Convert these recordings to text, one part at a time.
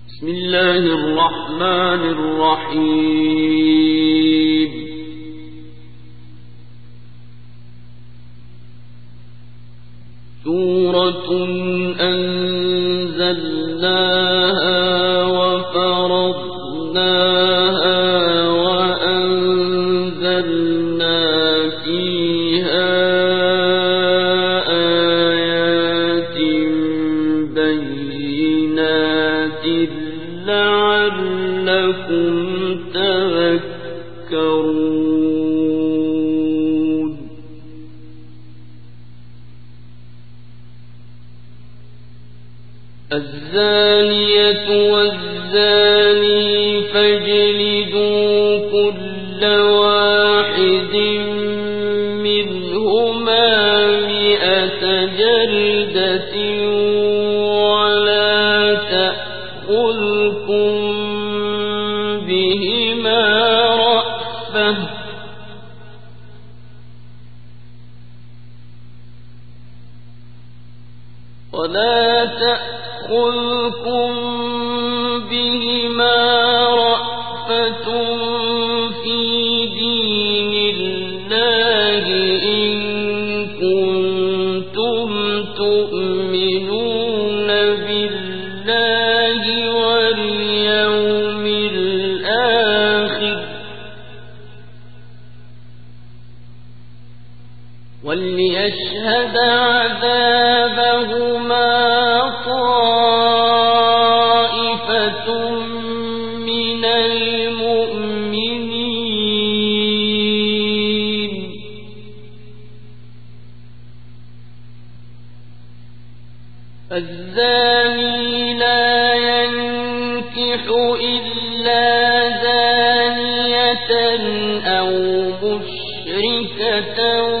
بسم الله الرحمن الرحيم. سورة أنزلناها وفرضناها وأنزلنا فيها آيات بينات لعلكم تذكرون. الزانية والزاني فاجلدوا كل واحد منهما 100 جلدة ولا تأخذكم بهما رأفة في دين الله إن كنتم تؤمنون بالله واليوم الآخر وليشهد عذابهما طائفة من المؤمنين. الزاني لا ينكح إلا زانية أو مشركة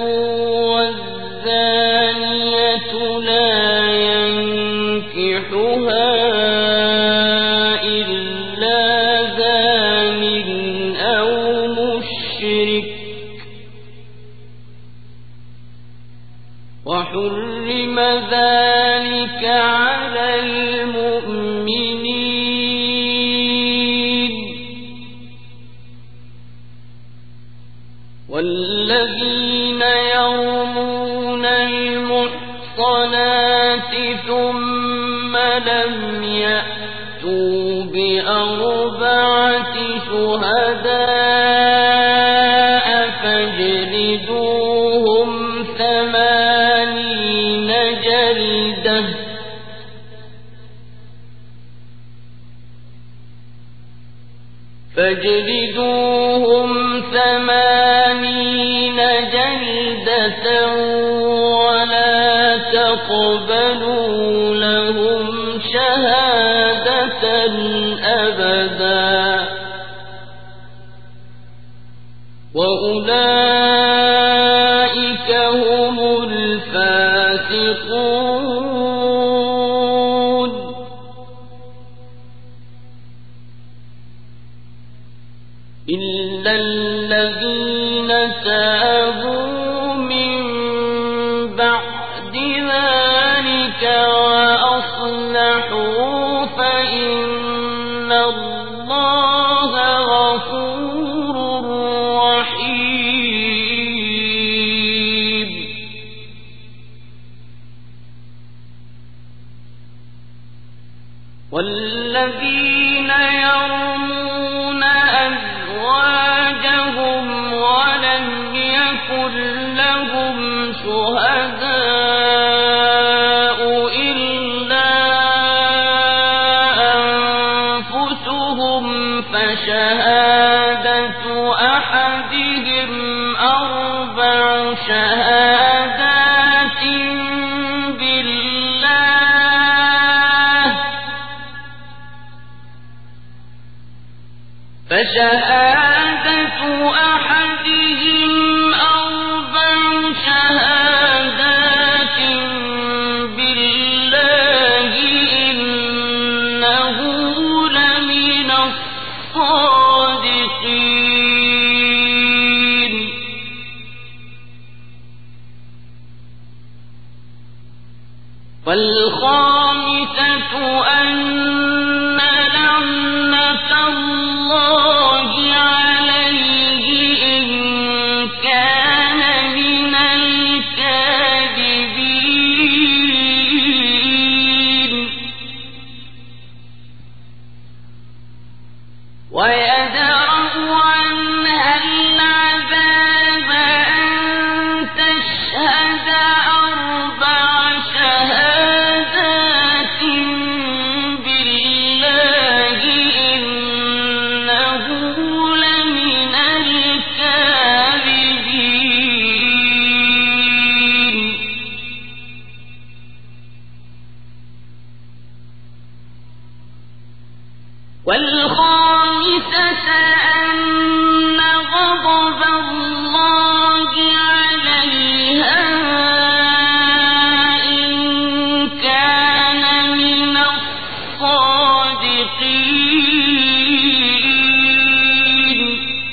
والزانية لا ينكحها إلا زان أو مشرك وحرم ذلك على المؤمنين. والذين يرمون المحصنات ثم لم يأتوا ب4 شهداء فاجلدوهم 80 جلدة ولا تقبلوا لهم شهادة أبدا وأولئك هم الفاسقون. إلا الذين تابوا من بعد ذلك وأصلحوا فإن الله غفور رحيم. والذين يرمون أزواجهم ولم يكن لهم شهداء إلا أنفسهم فشهادة أحدهم 4 شهادات بالله إنه لمن الصادقين. والخامسة أن ويدرأ عنها العذاب أن تشهد أربع شهادات بالله إنه لمن الكاذبين والخامسة أن غضب الله عليها إن كان من الصادقين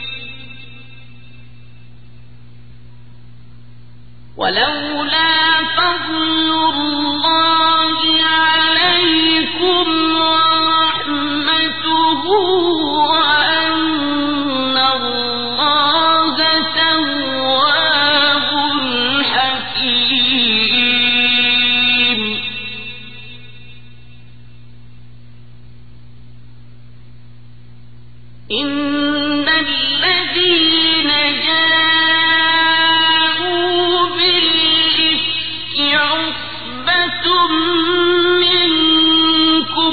ولولا فضل الله عليكم ورحمته وأن الله تواب حكيم إن الذين جاءوا بالإفك عصبة منكم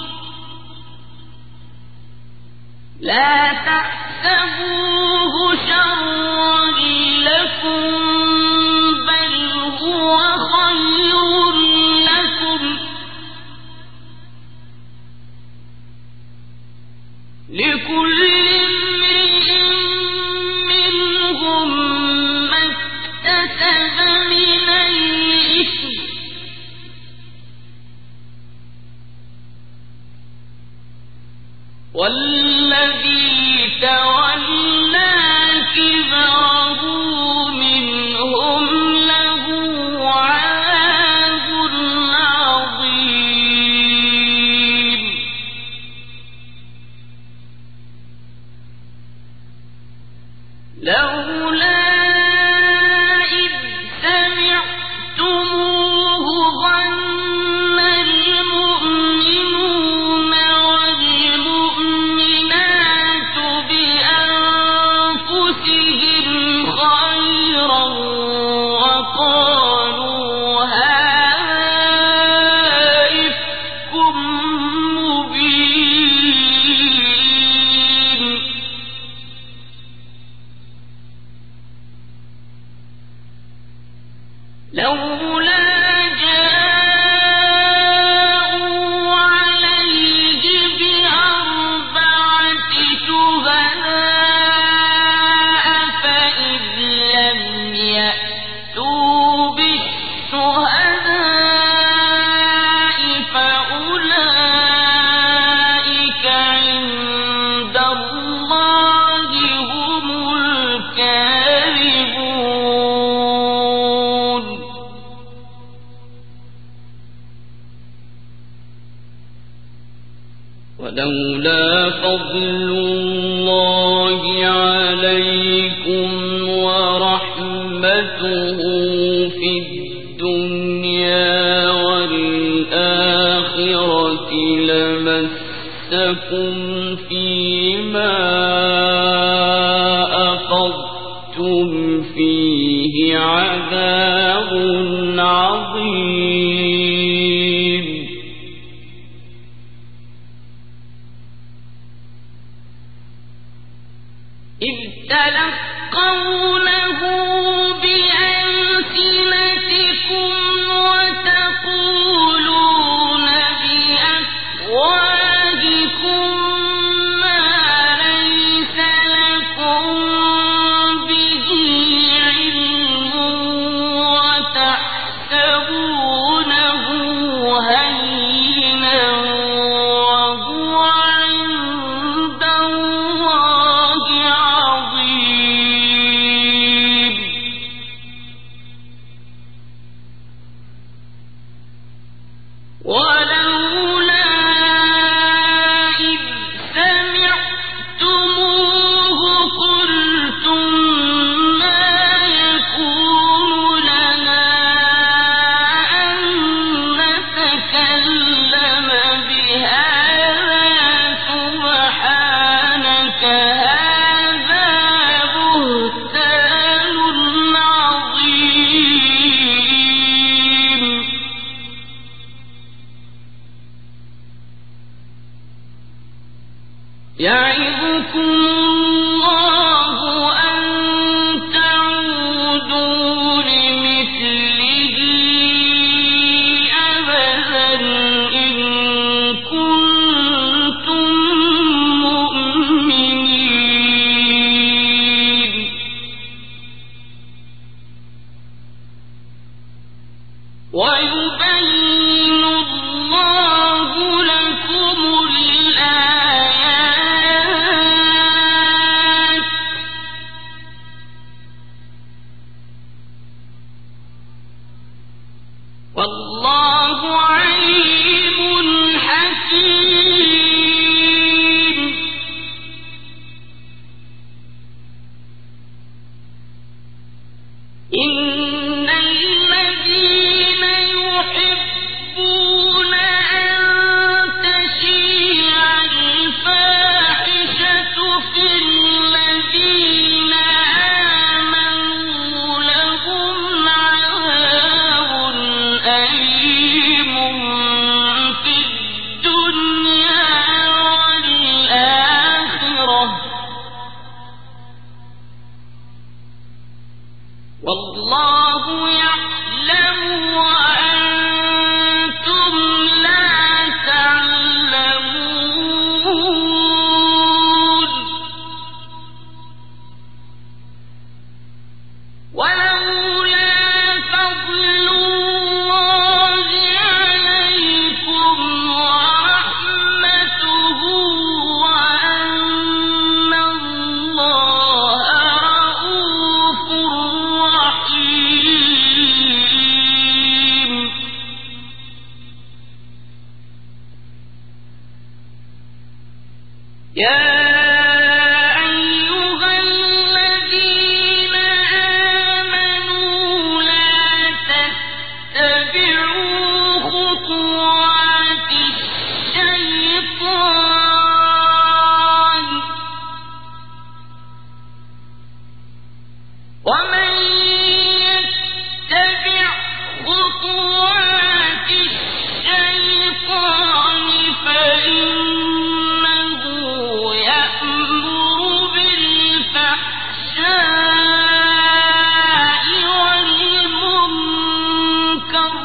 لا تحسبوه شرا لكم بل هو خير لكم لكل امرئ منهم ما اكتسب من الإثم والذي تولى كبره منهم له عذاب عظيم لولا إذ سمعتموه ظن المؤمنون والمؤمنات بأنفسهم خيرا وقالوا هذا إفك مبين لولا جاءوا عليه بأربعة شهداء فإذ لم يأتوا بالشهداء فأولئك عند الله هم الكاذبون ولولا فضل الله عليكم ورحمته في الدنيا والآخرة لمسكم فيما أفضتم فيه عذاب عظيم إذ تلقونه بألسنتكم وتقولون بأفواهكم ما ليس لكم به علم وتحسبونه هينا وهو عند الله عظيم يعظكم الله أن تعودوا لمثله أبدا إن كنتم مؤمنين ويبين الله لكم الآيات والله عليم حكيم إن الذين يحبون أن تشيع الفاحشة في الذين آمنوا لهم عذاب أليم في الدنيا والآخرة والله يعلم وأنتم لا تعلمون ولولا فضل الله عليكم ورحمته وأن الله رءوف رحيم يا أيها الذين آمنوا لا تتبعوا خطوات الشيطان ومن يتبع خطوات الشيطان فإنه يأمر بالفحشاء والمنكر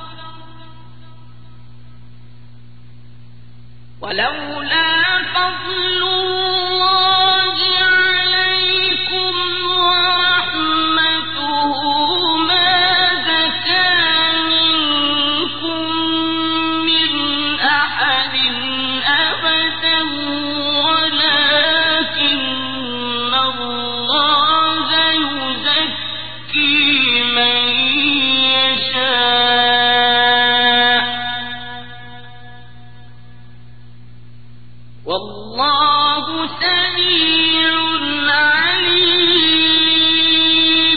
ولولا فضل الله عليكم ورحمته ما زكى منكم من أحد أبدا ولكن الله يزكي من يشاء والله سميع عليم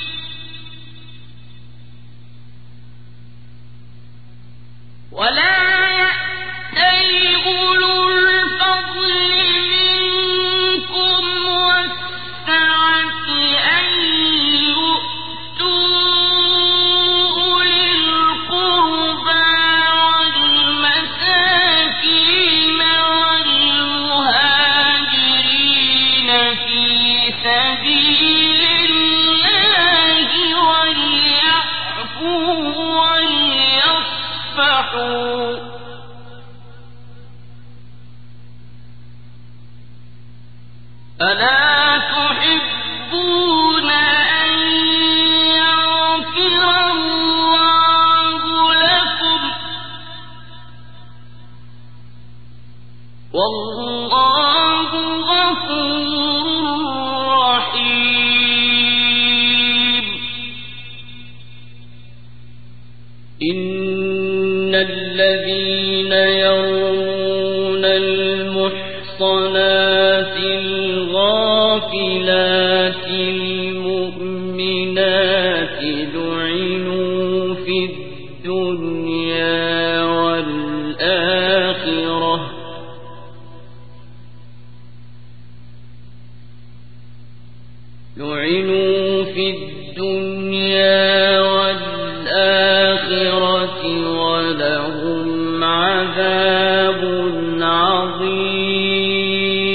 ولا يأتل أولو الفضل منكم والسعة أن يؤتوا أولي القربى والمساكين والمهاجرين في سبيل الله وليعفوا وليصفحوا ألا تحبون أن يغفر الله لكم والله غفور رحيم إن الذين يرمون المحصنات الغافلات المؤمنات لعنوا في الدنيا والآخرة ولهم عذاب عظيم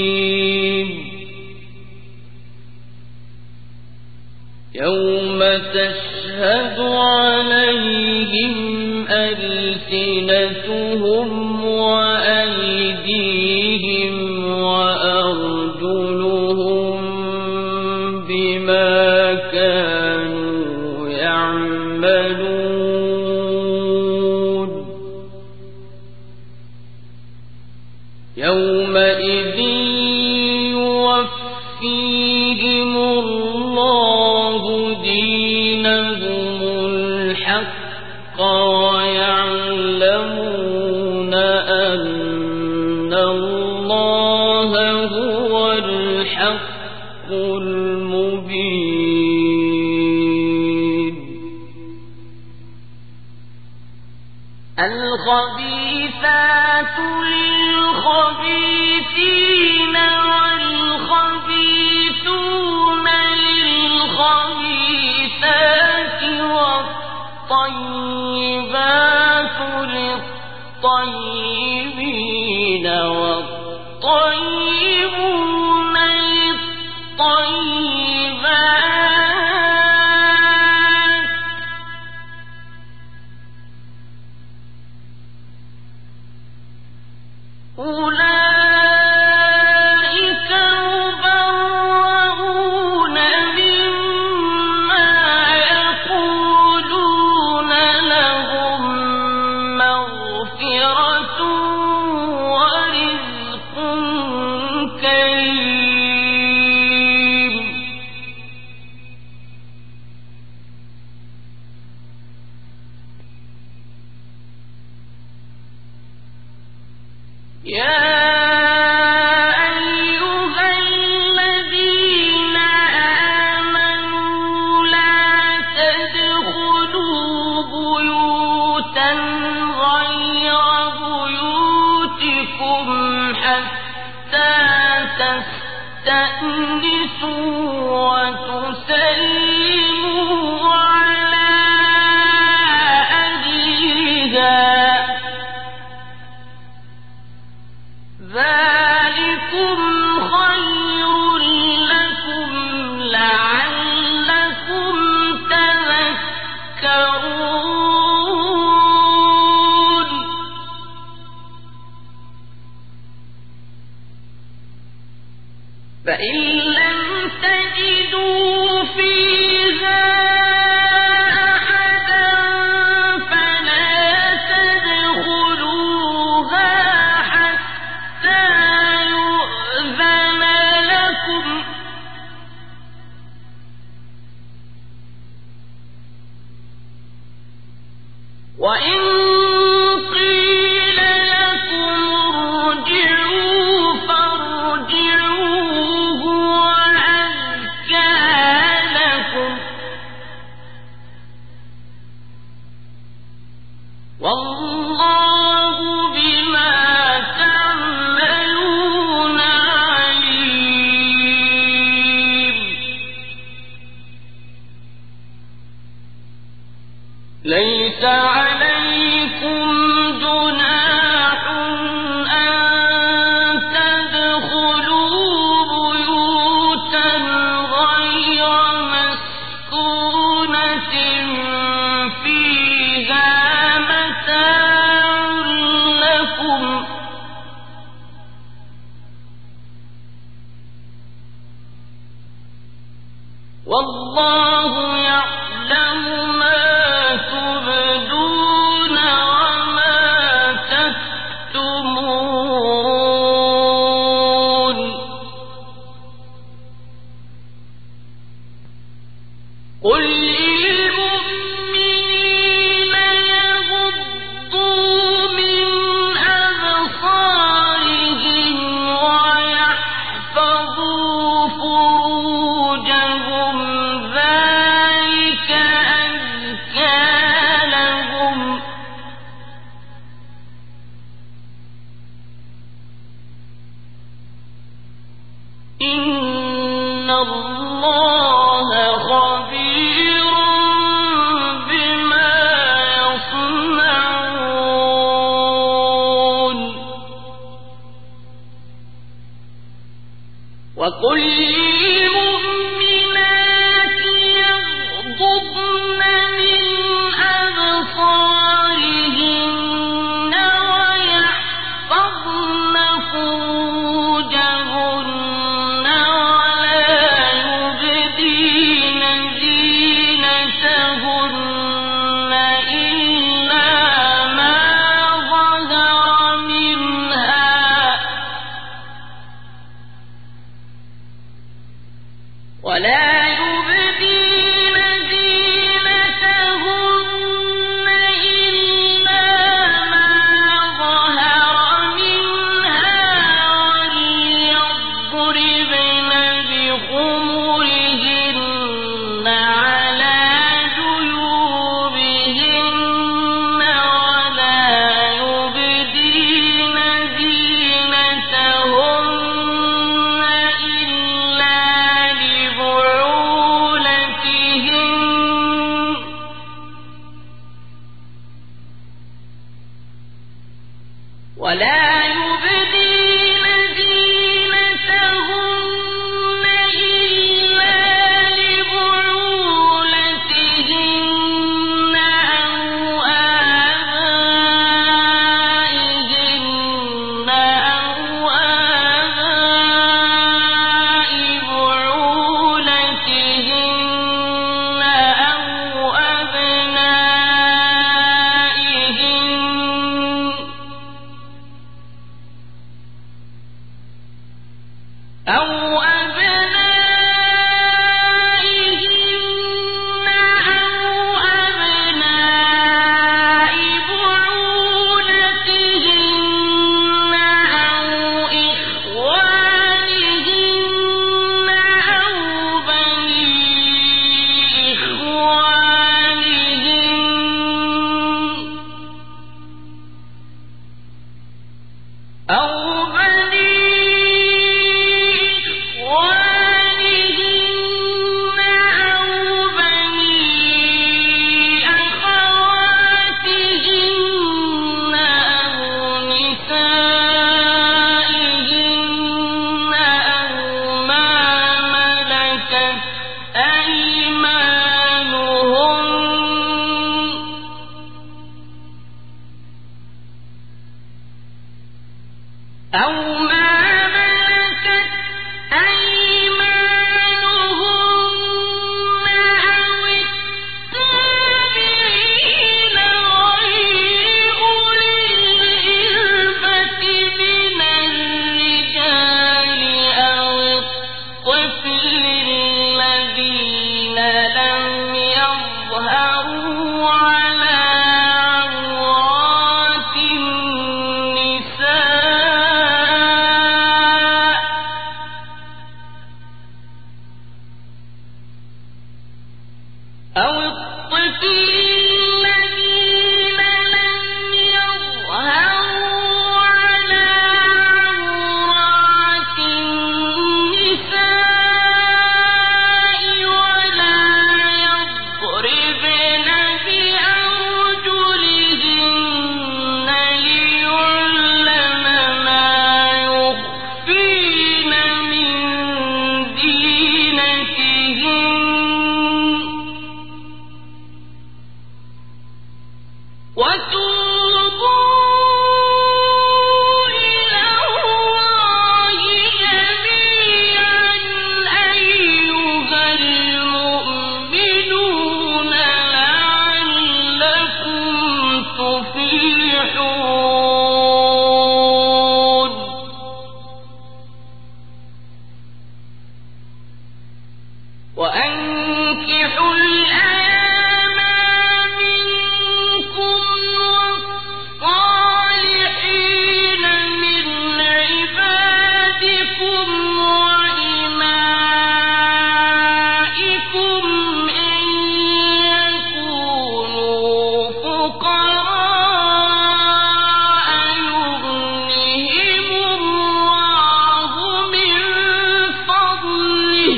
أيديهم وأرجلهم بما كانوا يعملون يومئذ يوفيهم الله دينهم الحق ويعلمون أن الله هو الحق المبين الخبيثات للخبيثين والخبيثون للخبيثات والطيبات للطيبين والطيبون للطيبات أولئك مبرؤون مما يقولون لهم مغفرة ورزق كريم يا أيها الذين آمنوا لا تدخلوا بيوتا غير بيوتكم حتى تستأنسوا وتسلموا على أهلها ذلكم خير لكم لعلكم تذكرون فإن لم تجدوا فيها أحدا فلا تدخلوها حتى يؤذن لكم وإن قيل لكم ارجعوا فارجعوا هو أزكى لكم والله بما تعملون عليم ليس عليكم جناح أن تدخلوا بيوتا غير مسكونة فيها متاع لكم والله يعلم ما تبدون وما تكتمون قل للمؤمنين يغضوا من أبصارهم ويحفظوا فروجهم ذلك أزكى لهم إن الله خبير بما يصنعون وقل للمؤمنات يغضضن من أبصارهن ويحفظن فروجهن ولا يبدين زينتهن إلا ما ظهر منها وليضربن بخمرهن على جيوبهن ولا يبدين زينتهن إلا لبعولتهن أو آبائهن أو آباء بعولتهن أو أبنائهن أو أبناء بعولتهن أو إخوانهن أو بني إخوانهن أو بني إخوانهن أو بني أخواتهن أو نسائهن أو ما ملكت أيمانهن أو ما ملكت أيمانهن أو التابعين غير أولي الإربة من الرجال أو الطفل الذين لم يظهروا على عورات النساء أو الطفل الذين لم يظهروا على عورات النساء ولا يضربن بأرجلهن ليعلم ما يخفين من زينتهن وتوبوا إلى الله جميعا أيها المؤمنون لعلكم تفلحون وأنكحوا الأيام منكم والصالحين من عبادكم وإمائكم إن يكونوا فقراء يغنهم الله من فضله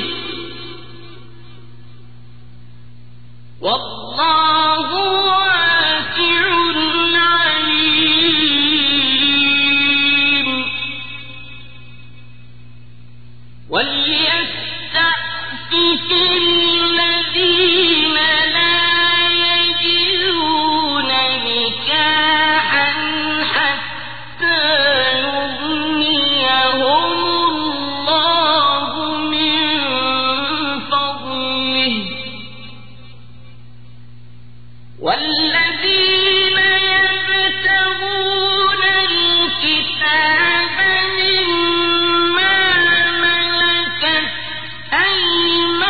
والله واسع عليم وليستعفف الذين لا يجدون نكاحا حتى يغنيهم الله من فضله والذين يبتغون الكتاب مما ملكت أيمانهم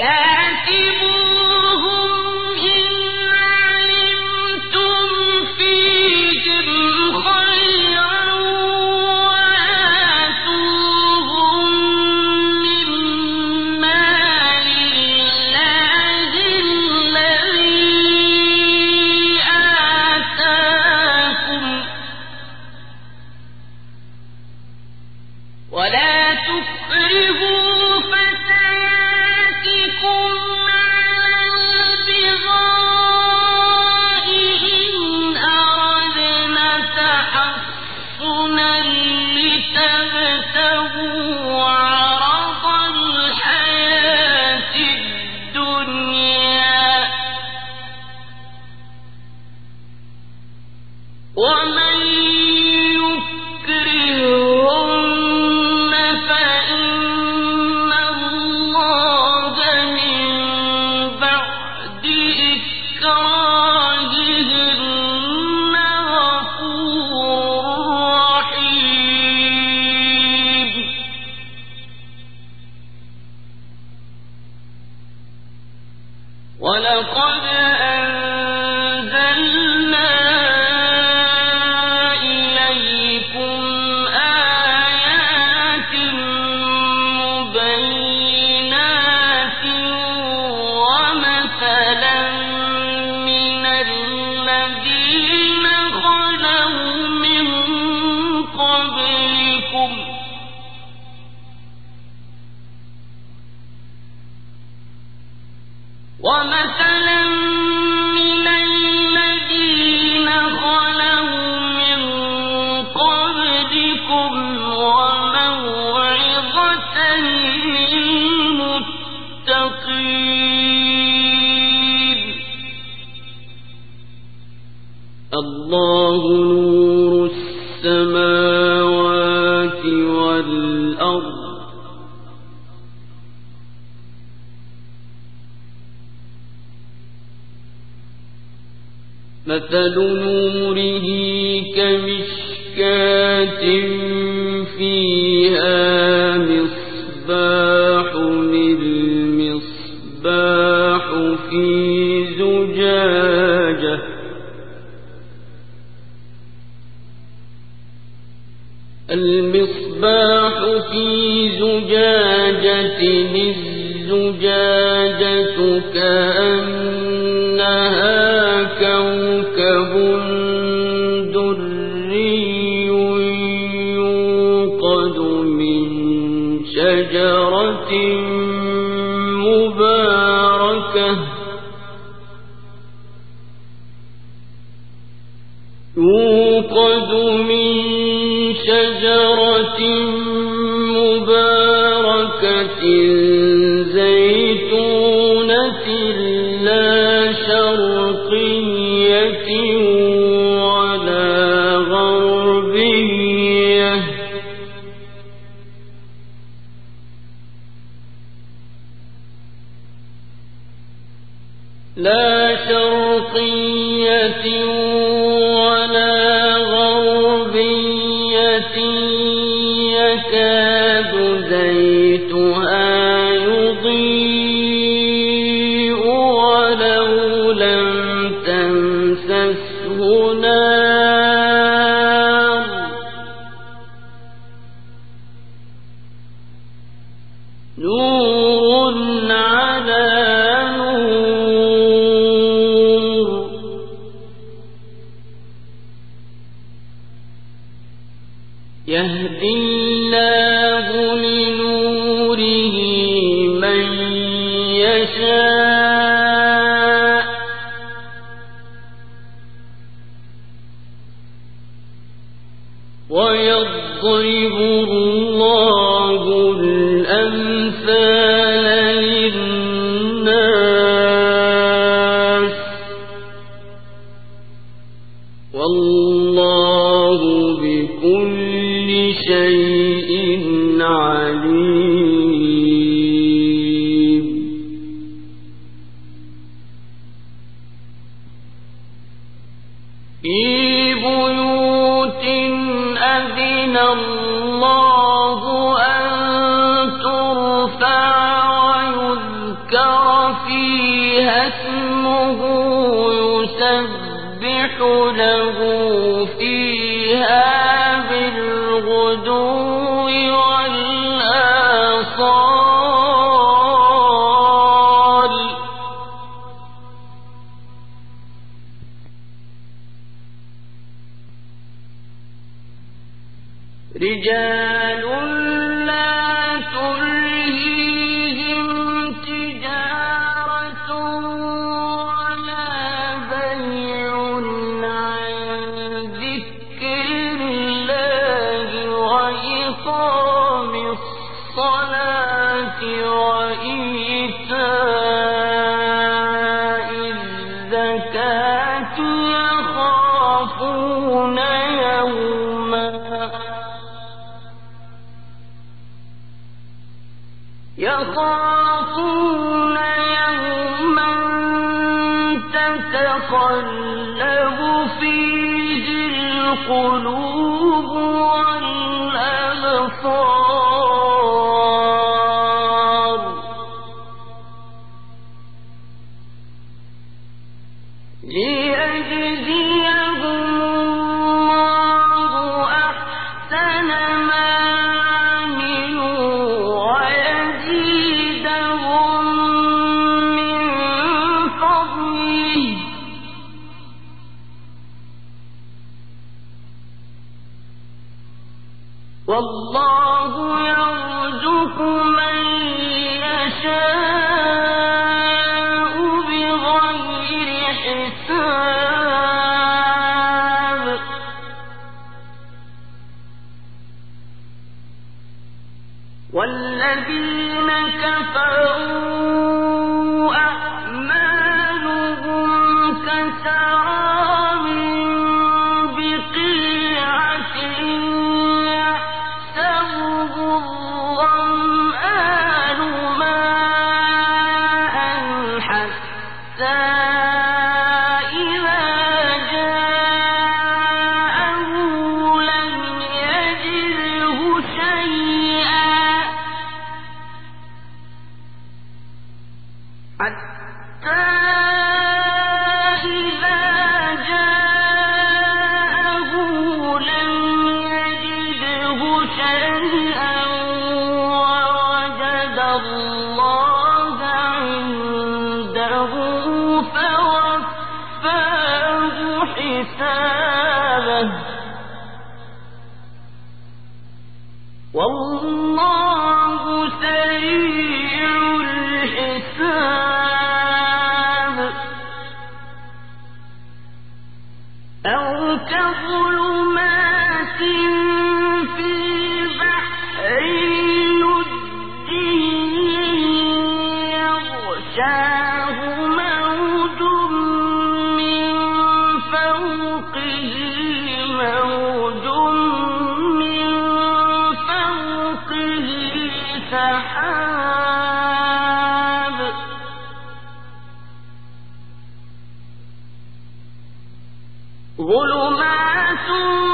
الله نور السماوات والأرض مثل نوره كمشكاة فيها مصباح المصباح في زجاجة الزجاجة كأنها كوكب دري يوقد من شجرة مباركة زيتونة لا شرقية ولا غربية يكاد زيتها يضيء ولو لم تمسسه نار نور على نور يهدي الله لنوره من يشاء ويضرب الله الأمثال للناس والله بكل شيء عليم في بيوت أذن الله أن ترفع ويذكر بالغدو والآصال رجال لا تلهيهم تجارة ولا بيع عن ذكر الله وإقام الصلاة وإيتاء الزكاة يخافون يوما تتقلب فيه القلوب والأبصار ليجزيهم الله أحسن ما عملوا ويزيدهم من فضله والله يرزق من يشاء بغير حساب والذين كفروا أعمالهم كسراب بقيعة يحسبه الظمآن ماء حتى إذا جاءه لم يجده شيئا ووجد الله عنده فوفاه حسابه والله سريع الحساب أو كظلمات في بحر لجي يغشاه موج من فوقه موج من فوقه سحاب ظلمات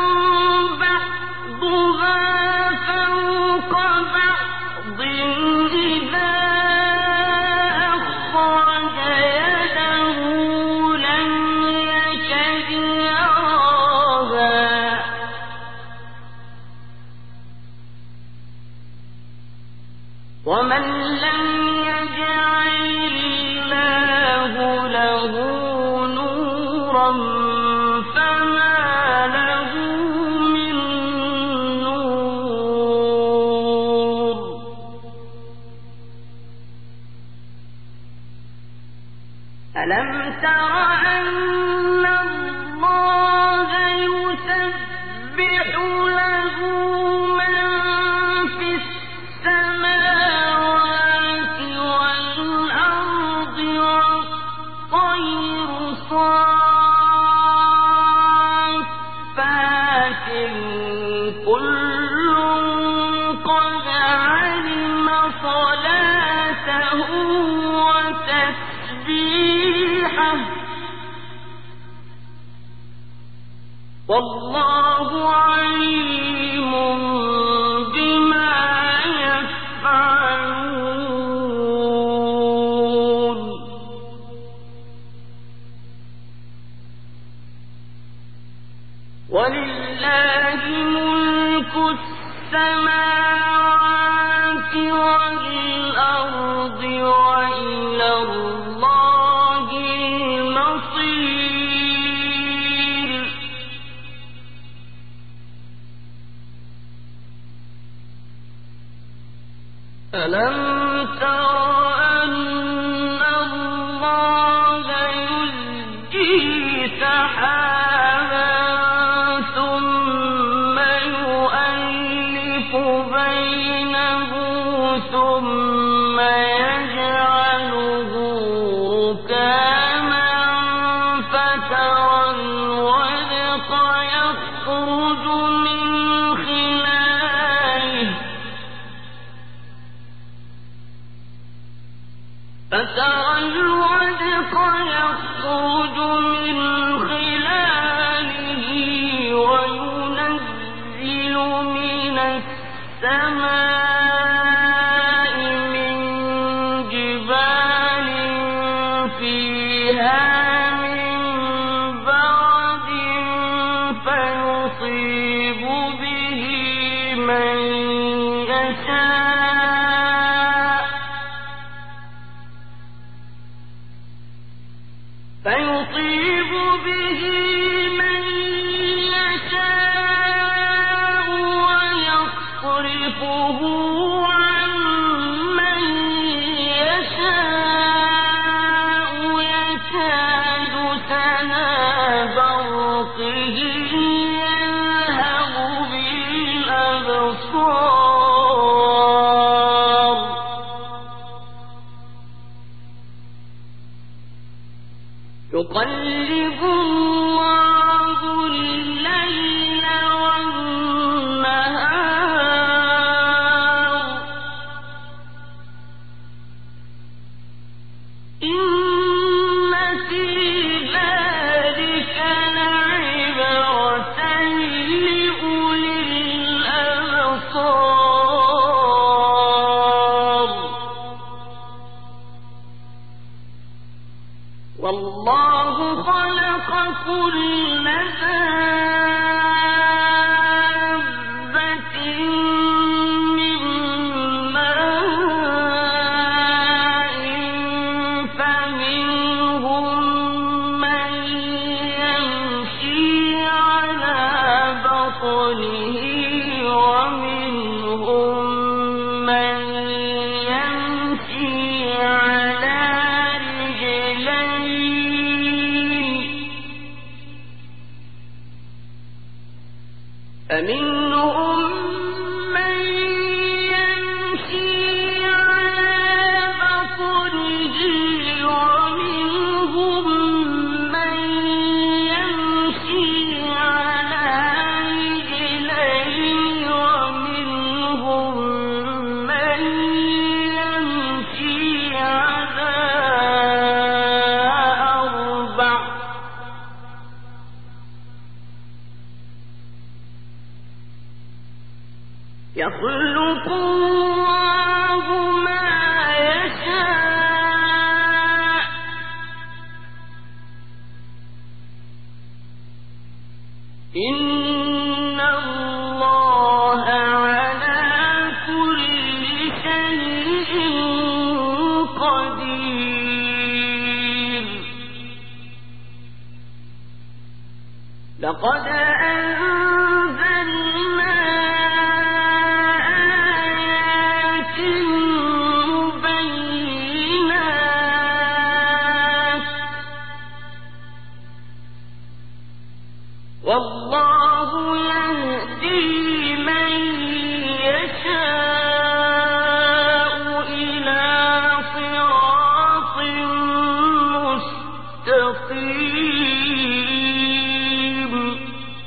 بعضها فوق بعض إذا أخرج يده لم يكد يراها ومن لم يجعل الله له نورا فما له من نور ألم تر أن الله يسبح له من في السماوات والأرض والطير صافات كل قد علم صلاته وتسبيحه والله عليم بما يفعلون ولله ملك السماوات والأرض وإلى الله المصير ألم تر أن الله يزجي سحابا ثم يؤلف بينه ثم يجعله ركاما فترى الودق يخرج من خلاله وينزل من السماء من جبال فيها من برد فيصيب به من يشاء ويصرفه عن من يشاء يكاد سنا برقه يذهب بالأبصار يقلب الله الليل والنهار إن في ذلك لعبرة لأولي الأبصار والله خلق كل دابة من ماء فمنهم من يمشي على بطنه ومنهم من يمشي على فمنهم من يمشي على بطنه ومنهم من يمشي على رجلين ومنهم من يمشي على أربع يخلق الله ما يشاء إن الله على كل شيء قدير لقد أنزلنا والله يهدي من يشاء إلى صراط مستقيم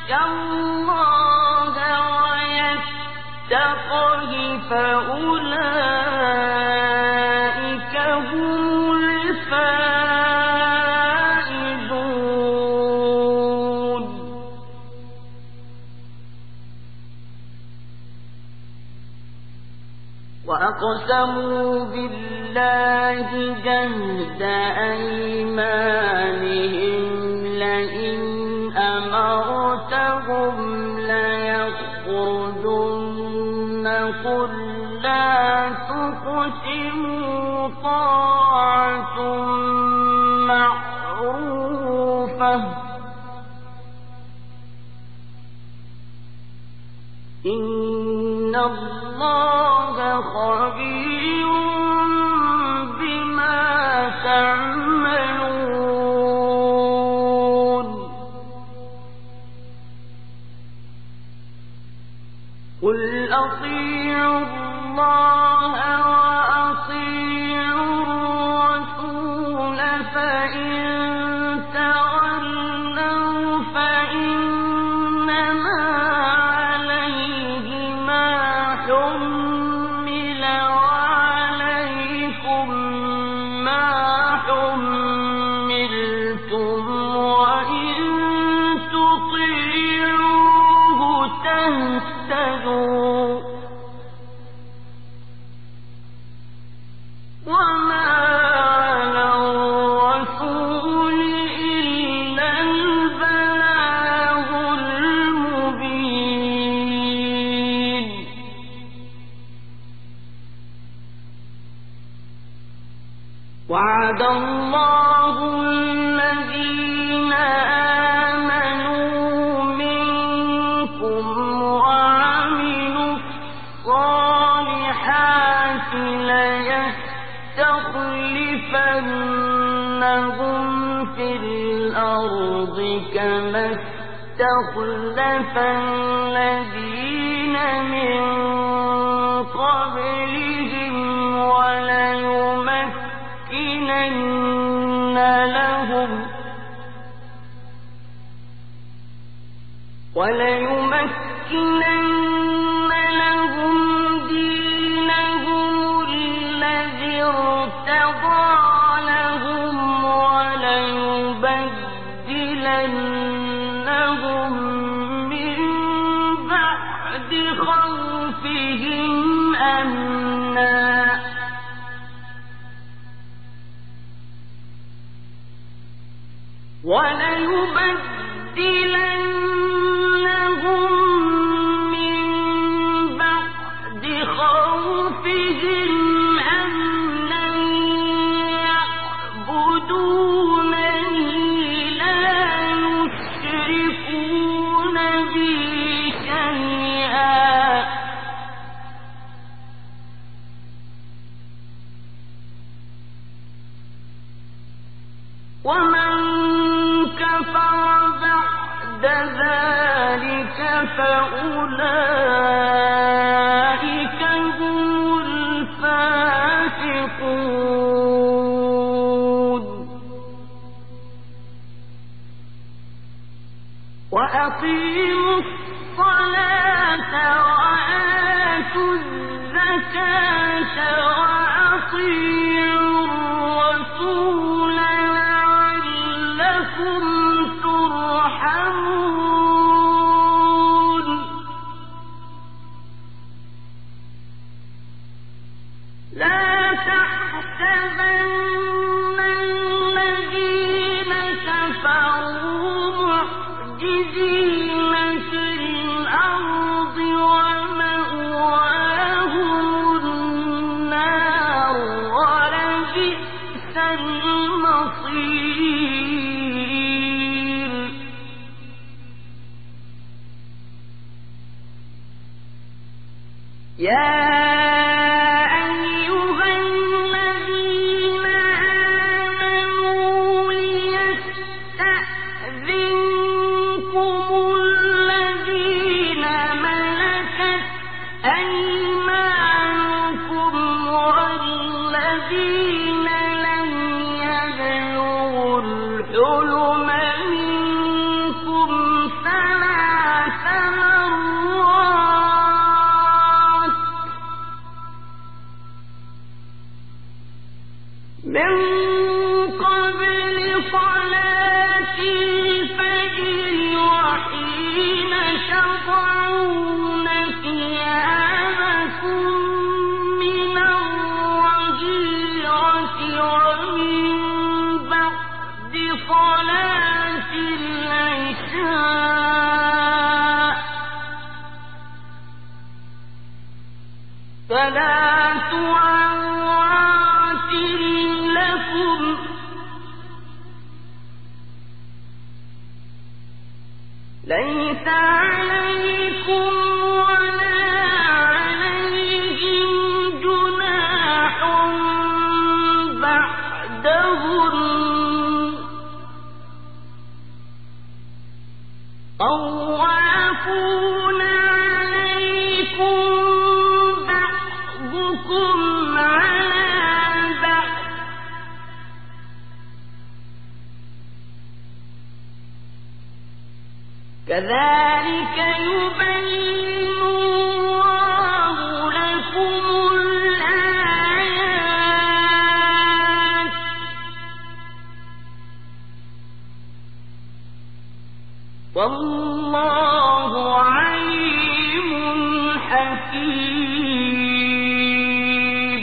اللَّهَ وَيَتَّقْهِ فَأُولَٰئِكَ هُمُ الْفَائِزُونَ وَأَقْسَمُوا بِاللَّهِ جَهْدَ أَيْمَانِهِمْ لَئِنْ أَمَرْتَهُمْ لَيَخْرُجُنَّ قُل لَّا تُقْسِمُوا طَاعَةٌ مَّعْرُوفَةٌ ۚ إِنَّ اللَّهَ خَبِيرٌ بِمَا تَعْمَلُونَ قُلْ أَطِيعُوا اللَّهَ وَأَطِيعُوا الرَّسُولَ فَإِن تَوَلَّوْا فَإِنَّمَا عَلَيْهِ مَا حُمِّلَ وَعَلَيْكُم مَّا حُمِّلْتُمْ ۖ وَإِن تُطِيعُوهُ تَهْتَدُوا ۚ وَمَا عَلَى الرَّسُولِ إِلَّا الْبَلَاغُ الْمُبِينُ وَعَدَ اللَّهُ الَّذِينَ آمَنُوا مِنكُمْ وَعَمِلُوا الصَّالِحَاتِ لَيَسْتَخْلِفَنَّهُمْ فِي الْأَرْضِ كَمَا اسْتَخْلَفَ الَّذِينَ مِن قَبْلِهِمْ وليمكنن لهم دينهم الذي ارتضى لهم وليبدلنهم من بعد خوفهم أمنا يعبدونني لا يشركون بي شيئا ومن كفر بعد ذلك فأولئك هم الفاسقون وأقيموا الصلاة وآتوا الزكاة وأطيعوا الرسول لعلكم ترحمون لا تحسبن الذين كفروا معجزين في الأرض ومأواهم النار ولبئس المصير يا أيها الذين آمنوا ليستأذنكم الذين ملكت أيمانكم والذين لم يبلغوا الحلم منكم ثلاث ثلاث عورات لكم ليس عليكم ولا عليهم جناح بعدهن طوافون عليكم بعضكم على بعض كذلك يبين الله لكم الآيات والله عليم حكيم.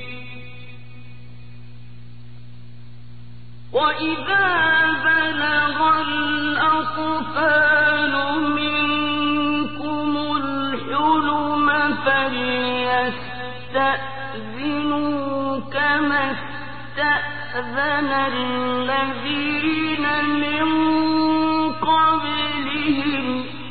وإذا بلغ الأطفال منكم الحلم فليستأذنوا كما استأذن الذين من قبلهم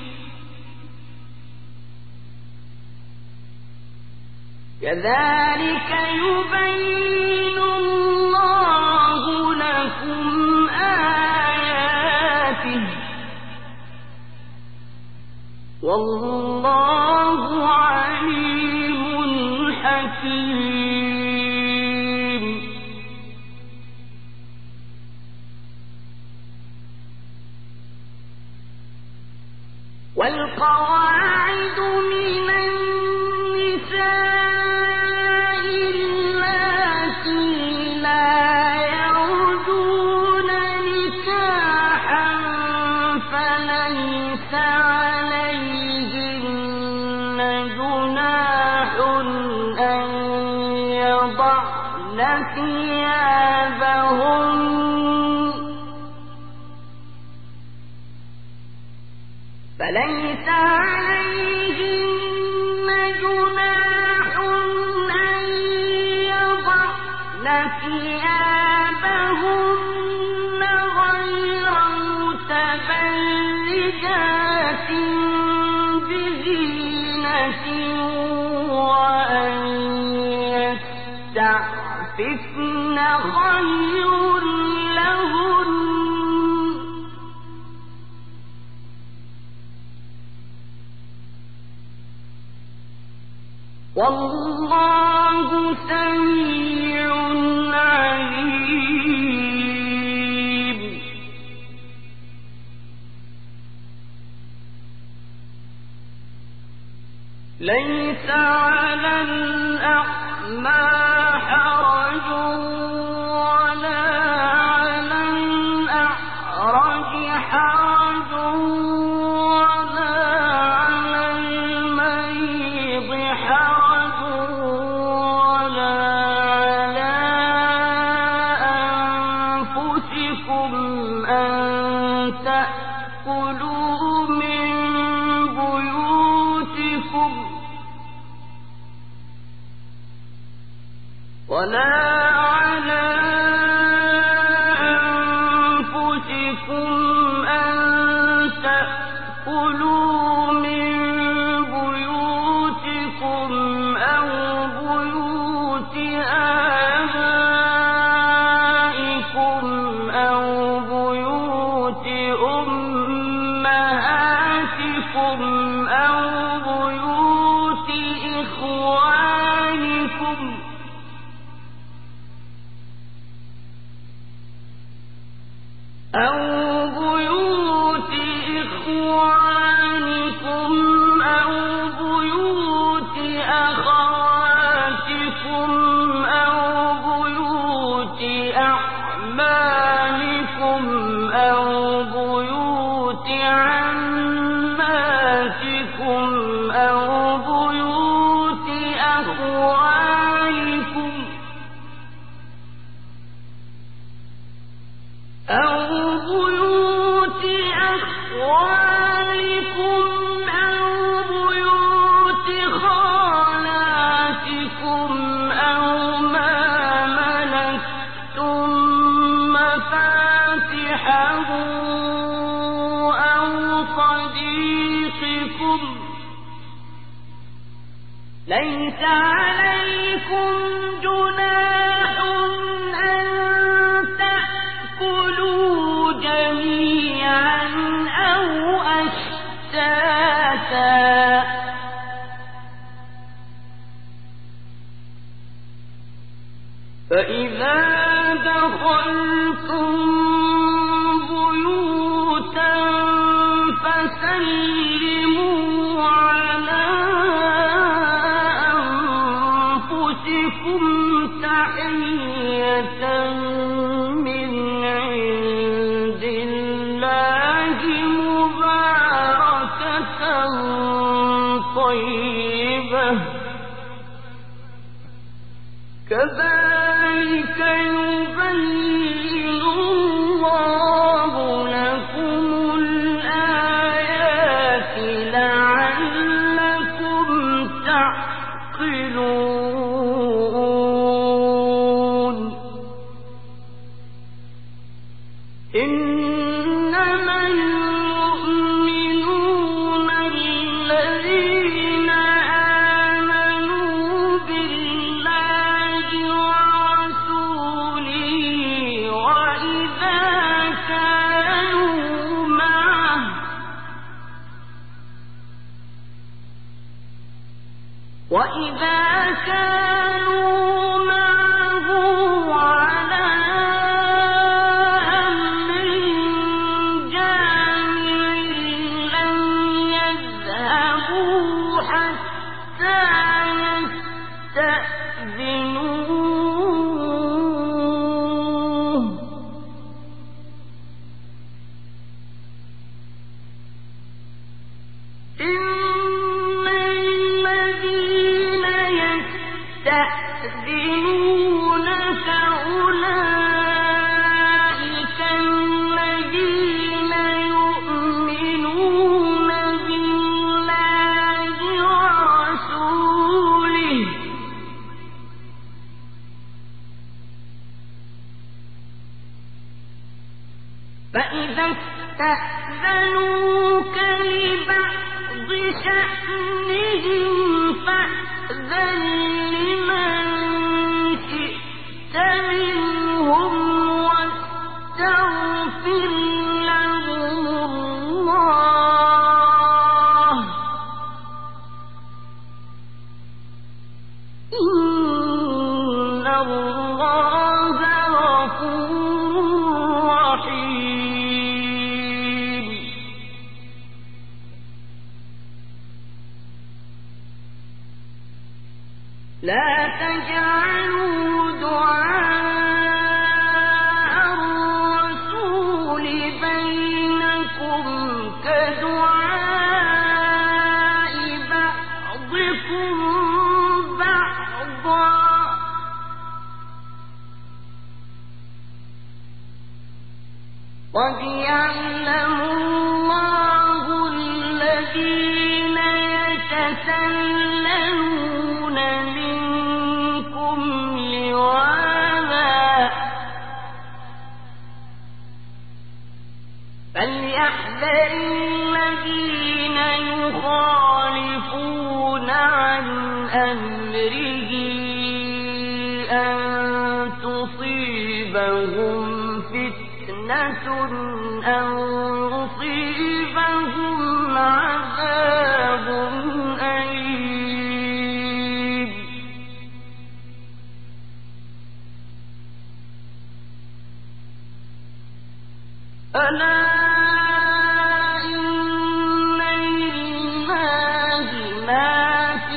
كذلك يبين الله لكم آياته والله عليم حكيم. والقواعد من النساء اللاتي لا يرجون نكاحا فليس عليهن جناح أن يضعن ثيابهن فليس عليهن جناح أن يضعن ثيابهن غير متبرجات بزينة وأن يستعففن خير لهن والله سميع عليم. ليس على الأعمى حرج ولا على الأعرج حرج ولا على المريض حرج ولا على أنفسكم أن تأكلوا من بيوتكم ولا على أنفسكم أن تأكلوا من بيوتكم أو بيوت آبائكم أو بيوت أمهاتكم أو بيوت إخوانكم أو بيوت إخوانكم أو بيوت أخواتكم أو بيوت أعمامكم أو بيوت عماتكم ليس عليكم جناح أن تأكلوا جميعا أو أشتاتا فإذا دخلتم بيوتا فسلموا على أنفسكم تحية من عند الله مباركة طيبة كذلك يبين الله لكم الآيات لعلكم تعقلون إنما المؤمنون الذين آمنوا بالله ورسوله وإذا كانوا معه على أمر جامع لم يذهبوا حتى يستأذنوه إن الذين يستأذنونك أولئك الذين يؤمنون بالله ورسوله فإذا استأذنوك لبعض شأنهم فأذن لمن شئت منهم واستغفر لهم الله إن الله غفور رحيم لا تجعلوا دعاء الرسول بينكم كدعاء بعضكم بعضا قد يعلم الله الذين يتسللون منكم لواذا فليحذر الذين يخالفون عن أمره أن تصيبهم فتنة أو يصيبهم عذاب أليم ألا إن لله ما في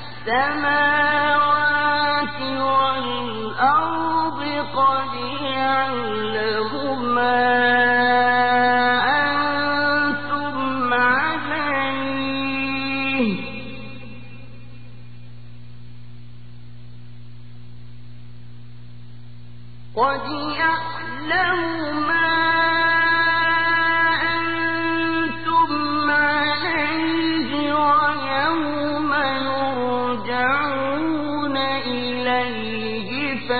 السماوات والأرض قد يعلم ما أنتم عليه قد يعلم ما أنتم عليه ويوم يرجعون إليه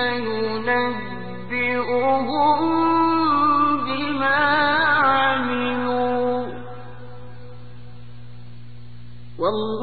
فينبئهم بما عملوا والله